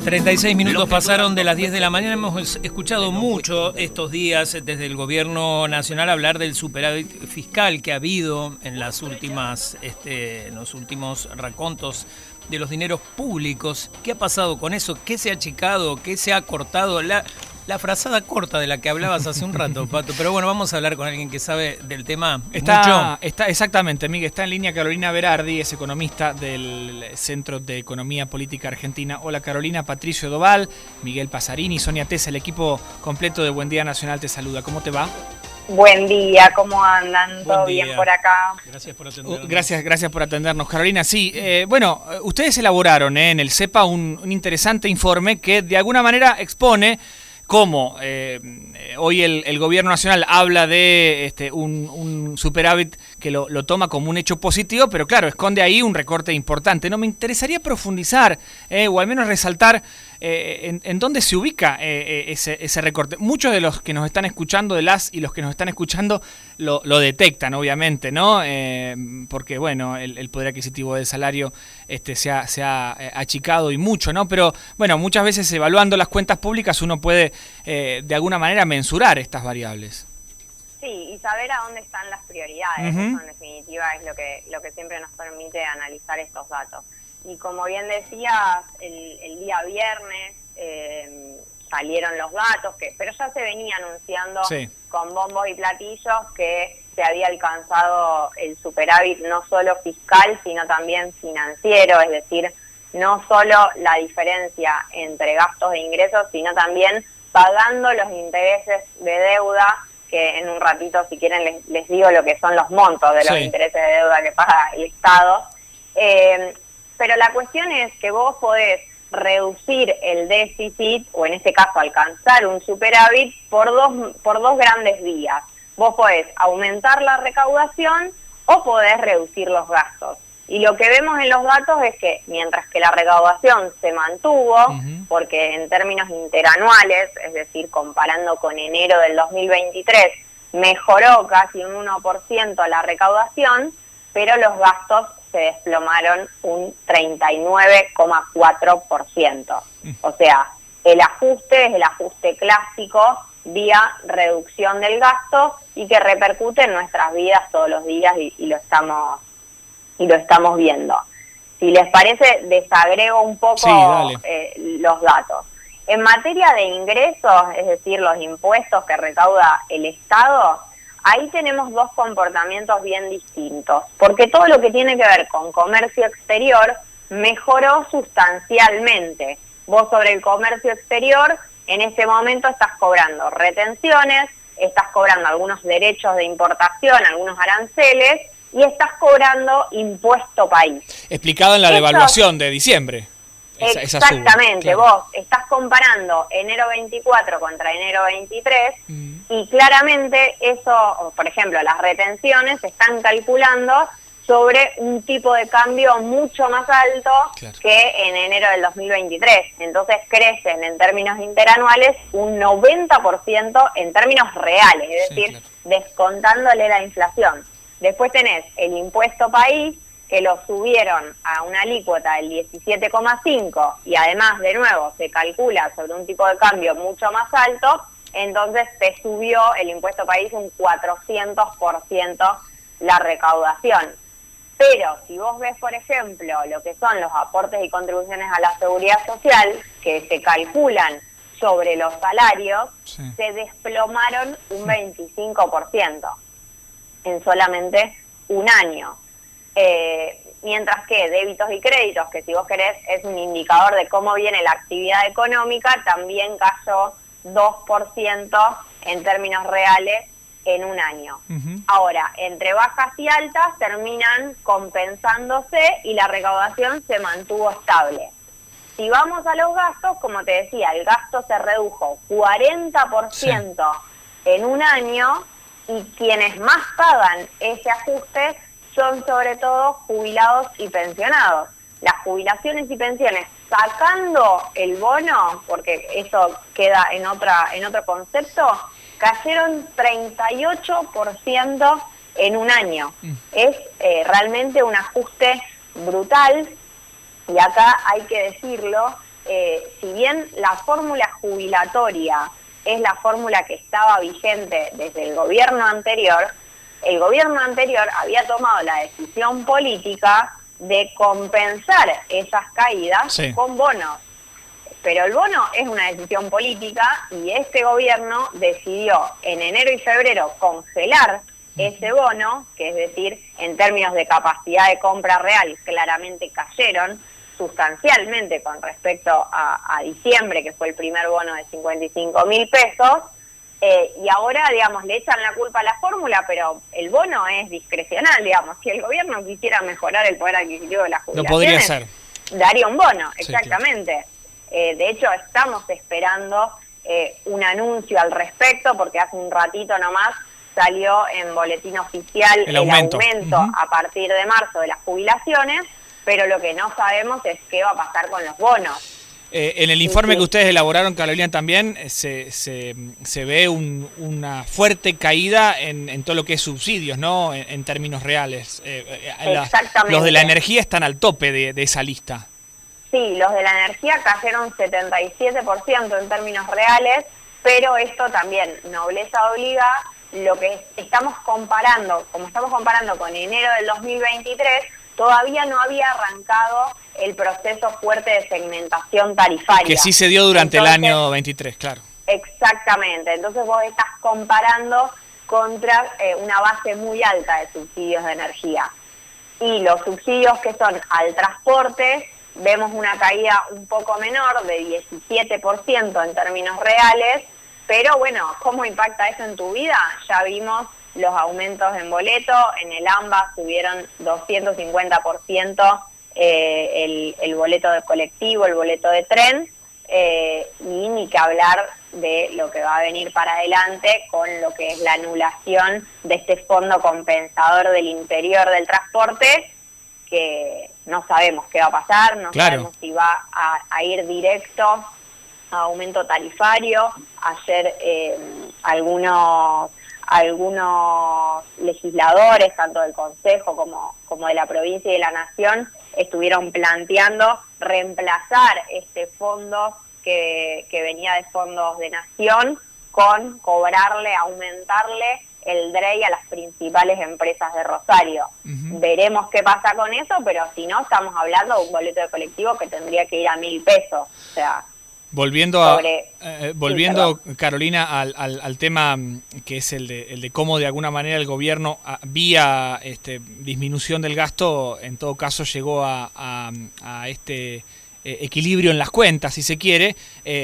36 minutos pasaron de las 10 de la mañana. Hemos escuchado mucho estos días desde el gobierno nacional hablar del superávit fiscal que ha habido en las últimas, en los últimos racontos de los dineros públicos. ¿Qué ha pasado con eso? ¿Qué se ha achicado? ¿Qué se ha cortado? La frazada corta de la que hablabas hace un rato, Pato. Pero bueno, vamos a hablar con alguien que sabe del tema Está exactamente, Miguel. Está en línea Carolina Berardi, es economista del Centro de Economía Política Argentina. Hola Carolina, Patricio Doval, Miguel Pasarini, Sonia Tesa, el equipo completo de Buen Día Nacional te saluda. ¿Cómo te va? Buen día, ¿cómo andan? ¿Todo bien por acá? Gracias por atendernos. Gracias por atendernos, Carolina. Sí, bueno, ustedes elaboraron en el CEPA un interesante informe que de alguna manera expone cómo hoy el gobierno nacional habla de un superávit que lo toma como un hecho positivo, pero claro, esconde ahí un recorte importante. No me interesaría profundizar o al menos resaltar en dónde se ubica ese recorte. Muchos de los que nos están escuchando, de las y los que nos están escuchando, lo detectan, obviamente, ¿no? Porque, bueno, el poder adquisitivo del salario se ha achicado y mucho, ¿no? Pero, bueno, muchas veces evaluando las cuentas públicas uno puede, de alguna manera, mensurar estas variables. Sí, y saber a dónde están las prioridades, eso en definitiva es lo que siempre nos permite analizar estos datos. Y como bien decías, el día viernes salieron los datos, pero ya se venía anunciando con bombos y platillos que se había alcanzado el superávit no solo fiscal, sino también financiero, es decir, no solo la diferencia entre gastos e ingresos, sino también pagando los intereses de deuda, que en un ratito, si quieren, les digo lo que son los montos de los intereses de deuda que paga el Estado. Pero la cuestión es que vos podés reducir el déficit, o en este caso alcanzar un superávit, por dos grandes vías. Vos podés aumentar la recaudación o podés reducir los gastos. Y lo que vemos en los datos es que mientras que la recaudación se mantuvo, porque en términos interanuales, es decir, comparando con enero del 2023, mejoró casi un 1% la recaudación, pero los gastos se desplomaron un 39,4%. O sea, el ajuste es el ajuste clásico vía reducción del gasto y que repercute en nuestras vidas todos los días y lo estamos viendo. Si les parece, desagrego un poco los datos. En materia de ingresos, es decir, los impuestos que recauda el Estado, ahí tenemos dos comportamientos bien distintos, porque todo lo que tiene que ver con comercio exterior mejoró sustancialmente. Vos sobre el comercio exterior, en este momento estás cobrando retenciones, estás cobrando algunos derechos de importación, algunos aranceles, y estás cobrando impuesto país. Explicado en la devaluación de diciembre. Exactamente, claro. Vos estás comparando enero 24 contra enero 23 y claramente eso, por ejemplo, las retenciones se están calculando sobre un tipo de cambio mucho más alto que en enero del 2023. Entonces crecen en términos interanuales un 90% en términos reales, es decir, descontándole la inflación. Después tenés el impuesto país, que lo subieron a una alícuota del 17,5 y además, de nuevo, se calcula sobre un tipo de cambio mucho más alto, entonces te subió el impuesto país un 400% la recaudación. Pero si vos ves, por ejemplo, lo que son los aportes y contribuciones a la seguridad social, que se calculan sobre los salarios, se desplomaron un 25% en solamente un año. Mientras que débitos y créditos, que si vos querés es un indicador de cómo viene la actividad económica, también cayó 2% en términos reales en un año. Ahora, entre bajas y altas terminan compensándose y la recaudación se mantuvo estable. Si vamos a los gastos, como te decía, el gasto se redujo 40% en un año y quienes más pagan ese ajuste son sobre todo jubilados y pensionados. Las jubilaciones y pensiones, sacando el bono, porque eso queda en otro concepto, cayeron 38% en un año. Es realmente un ajuste brutal, y acá hay que decirlo, si bien la fórmula jubilatoria es la fórmula que estaba vigente desde el gobierno anterior había tomado la decisión política de compensar esas caídas con bonos. Pero el bono es una decisión política y este gobierno decidió en enero y febrero congelar ese bono, que es decir, en términos de capacidad de compra real, claramente cayeron sustancialmente con respecto a diciembre, que fue el primer bono de 55.000 pesos, y ahora, digamos, le echan la culpa a la fórmula, pero el bono es discrecional, digamos. Si el gobierno quisiera mejorar el poder adquisitivo de las jubilaciones, no podría ser. Daría un bono, exactamente. Sí, claro. De hecho, estamos esperando un anuncio al respecto, porque hace un ratito nomás salió en boletín oficial el aumento a partir de marzo de las jubilaciones, pero lo que no sabemos es qué va a pasar con los bonos. En el informe que ustedes elaboraron, Carolina, también se ve una fuerte caída en todo lo que es subsidios, ¿no? En términos reales. Exactamente. Los de la energía están al tope de esa lista. Sí, los de la energía cayeron 77% en términos reales, pero esto también, nobleza obliga, lo que estamos comparando, como estamos comparando con enero del 2023, todavía no había arrancado el proceso fuerte de segmentación tarifaria. Que sí se dio durante el año 23, claro. Exactamente, entonces vos estás comparando contra una base muy alta de subsidios de energía. Y los subsidios que son al transporte, vemos una caída un poco menor, de 17% en términos reales, pero bueno, ¿cómo impacta eso en tu vida? Ya vimos los aumentos en boleto, en el AMBA subieron 250% el boleto de colectivo, el boleto de tren, y ni que hablar de lo que va a venir para adelante con lo que es la anulación de este fondo compensador del interior del transporte, que no sabemos qué va a pasar, no sabemos si va a ir directo a aumento tarifario. Ayer algunos legisladores, tanto del Consejo como de la provincia y de la Nación, estuvieron planteando reemplazar este fondo que venía de fondos de Nación con aumentarle el DREI a las principales empresas de Rosario. Veremos qué pasa con eso, pero si no, estamos hablando de un boleto de colectivo que tendría que ir a 1.000 pesos. O sea, Volviendo, Carolina, al tema que es el de cómo de alguna manera el gobierno, vía disminución del gasto, en todo caso llegó a este equilibrio en las cuentas, si se quiere.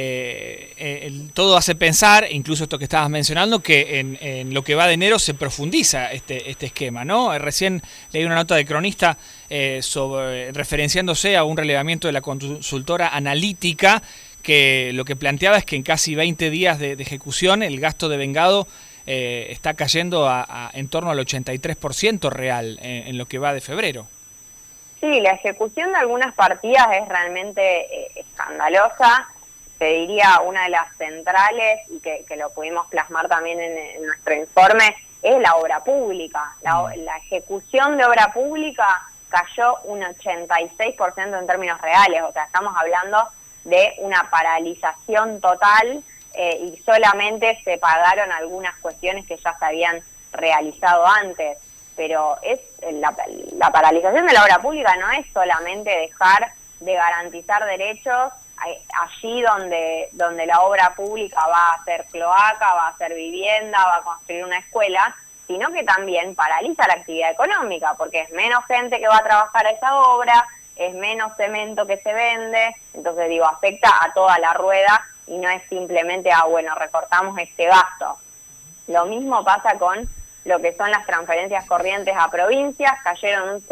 Todo hace pensar, incluso esto que estabas mencionando, que en lo que va de enero se profundiza este esquema, ¿no? Recién leí una nota de Cronista referenciándose a un relevamiento de la consultora analítica, que lo que planteaba es que en casi 20 días de ejecución el gasto de vengado está cayendo en torno al 83% real en lo que va de febrero. Sí, la ejecución de algunas partidas es realmente escandalosa. Te diría, una de las centrales, y que lo pudimos plasmar también en nuestro informe, es la obra pública. La ejecución de obra pública cayó un 86% en términos reales, o sea, estamos hablando de una paralización total, y solamente se pagaron algunas cuestiones que ya se habían realizado antes. Pero la paralización de la obra pública no es solamente dejar de garantizar derechos allí donde la obra pública va a hacer cloaca, va a hacer vivienda, va a construir una escuela, sino que también paraliza la actividad económica, porque es menos gente que va a trabajar a esa obra, es menos cemento que se vende, entonces afecta a toda la rueda y no es simplemente, recortamos este gasto. Lo mismo pasa con lo que son las transferencias corrientes a provincias, cayeron un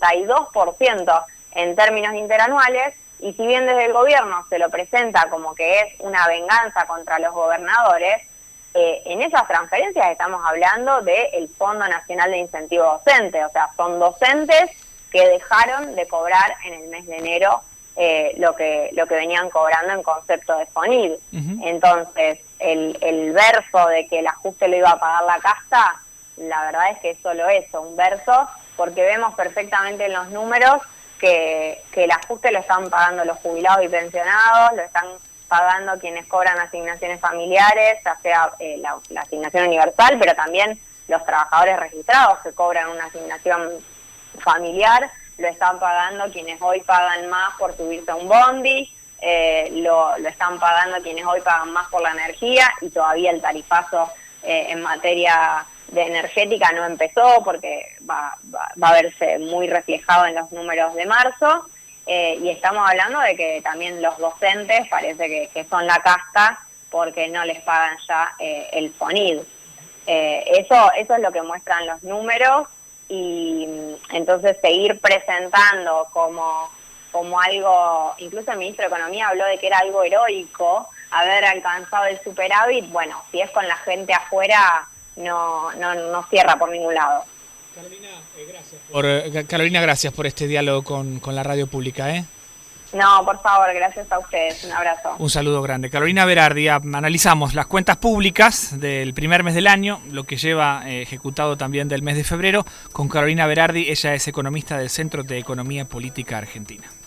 72% en términos interanuales, y si bien desde el gobierno se lo presenta como que es una venganza contra los gobernadores, en esas transferencias estamos hablando del Fondo Nacional de Incentivo Docente, o sea, son docentes que dejaron de cobrar en el mes de enero lo que venían cobrando en concepto de FONID. Entonces, el verso de que el ajuste lo iba a pagar la casta, la verdad es que es solo eso, un verso, porque vemos perfectamente en los números que el ajuste lo están pagando los jubilados y pensionados, lo están pagando quienes cobran asignaciones familiares, ya sea la asignación universal, pero también los trabajadores registrados que cobran una asignación familiar, lo están pagando quienes hoy pagan más por subirse a un bondi, lo están pagando quienes hoy pagan más por la energía, y todavía el tarifazo en materia de energética no empezó porque va a verse muy reflejado en los números de marzo, y estamos hablando de que también los docentes parece que son la casta porque no les pagan ya el FONID. Eso es lo que muestran los números, y entonces seguir presentando como algo, incluso el ministro de Economía habló de que era algo heroico haber alcanzado el superávit. Bueno, si es con la gente afuera, no cierra por ningún lado. Carolina, gracias por este diálogo con la radio pública. No, por favor, gracias a ustedes. Un abrazo. Un saludo grande. Carolina Berardi, analizamos las cuentas públicas del primer mes del año, lo que lleva ejecutado también del mes de febrero, con Carolina Berardi. Ella es economista del Centro de Economía Política Argentina.